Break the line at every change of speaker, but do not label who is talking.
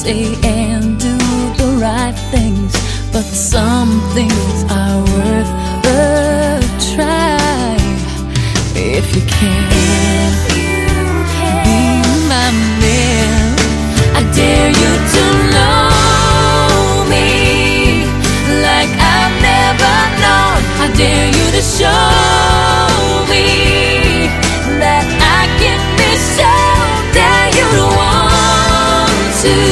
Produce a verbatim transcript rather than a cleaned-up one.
say and do the right things, but some things are worth a try if you can.